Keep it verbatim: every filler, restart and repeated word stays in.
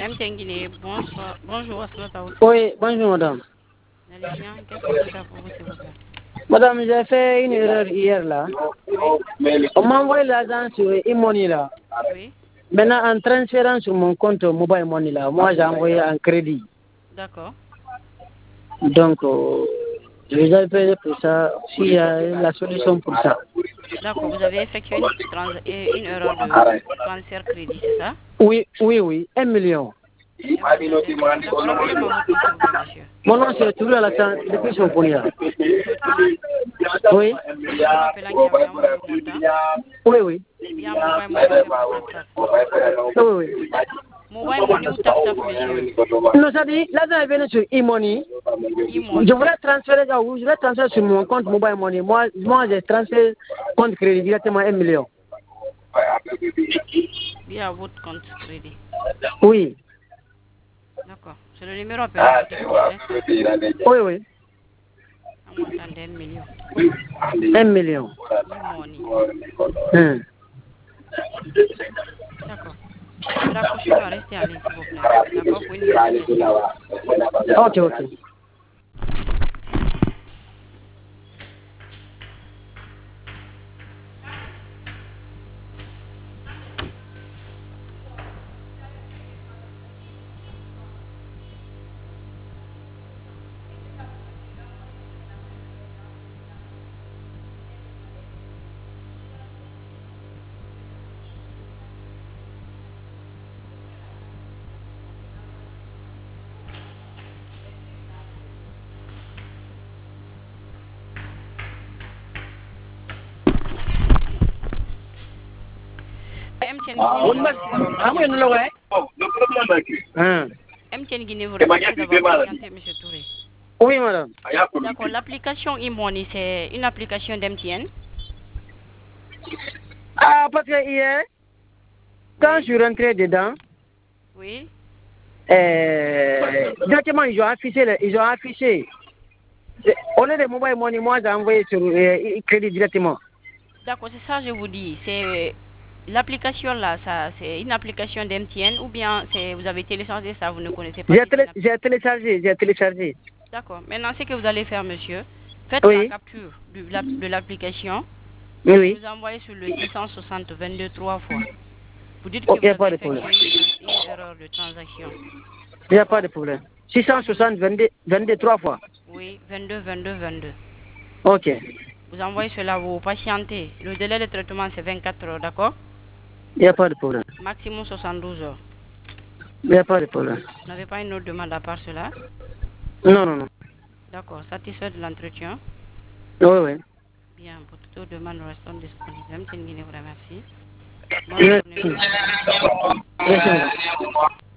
M T N Guinée, bonsoir. Bonjour, Asmata. Oui, bonjour madame. Allez bien, qu'est-ce que je peux faire pour vous, s'il vous plaît? Madame, j'ai fait une erreur hier là. Oui. On m'a envoyé l'argent sur e-money là. Oui. Maintenant, en transférant sur mon compte mobile money là, moi j'ai envoyé un crédit. D'accord. Donc, euh, je vais appeler pour ça, s'il y a la solution pour ça. D'accord, vous avez effectué une, trans une erreur de transfert crédit, c'est ça? Oui, oui, oui, un million. Un million, un million. D'accord, rappelez-moi votre nom, s'il vous plaît, monsieur. Mon nom c'est Touré Alassane, depuis Soponia. Monsieur Touré. Oui. C'est le numéro appelant qui a envoyé le montant. Oui, oui. Bien, mobile money ou bien tap-tap. Oui, oui. Mobile money ou tap-tap, monsieur? Non, ça dit, l'argent est venu sur e-money. E-money. Je voulais transférer, je voulais transférer sur mon compte mobile money. Moi, moi j'ai transféré compte crédit directement un million. Via votre compte crédit. Oui. D'accord. C'est le numéro appelant qui déclenche, n'est-ce pas? Oui, oui. Un montant d'un million. Un million. E-money. Hum. D'accord. Ne raccrochez pas, restez en ligne, s'il vous plaît. D'accord, pour une vérification. Ok, ok. M T N Guinée vous remercie d'avoir patienté. M T N Guinée vous remercie d'avoir patienté, M. Touré. Oui, madame. D'accord, l'application e-money, c'est une application d'M T N? Ah, parce que hier, quand Oui. je suis rentré dedans, Oui. euh, directement, ils ont affiché, le- ils ont affiché. Au lieu de mobile money, moi, j'ai envoyé sur euh, crédit directement. D'accord, c'est ça que je vous dis. C'est l'application là, ça, c'est une application d'M T N ou bien c'est vous avez téléchargé ça, vous ne connaissez pas J'ai si c'est télé, une application. j'ai téléchargé, j'ai téléchargé. D'accord. Maintenant, ce que vous allez faire, monsieur, faites la Oui, capture de l'app- de l'application oui, et oui. nous envoyez sur le six cent soixante vingt-deux trois fois. Vous dites que Oh, il n'y vous a pas avez de problème. effectué une, trans- une erreur de transaction. Il n'y a pas D'accord? de problème. Quand vous le... six cent soixante, vingt-deux, vingt-deux, trois fois. Oui, vingt-deux, vingt-deux, vingt-deux. Ok. Vous envoyez cela, vous patientez. Le délai de traitement, c'est vingt-quatre heures, d'accord? Il n'y a pas de problème. Maximum soixante-douze heures. Il n'y a pas de problème. Vous n'avez pas une autre demande à part cela? Non, non, non. D'accord. Satisfait de l'entretien? Oui, oui. Bien. Pour toute autre demande, nous restons disponibles. M T N Guinée vous remercie. Bonne journée, Merci. monsieur. Merci.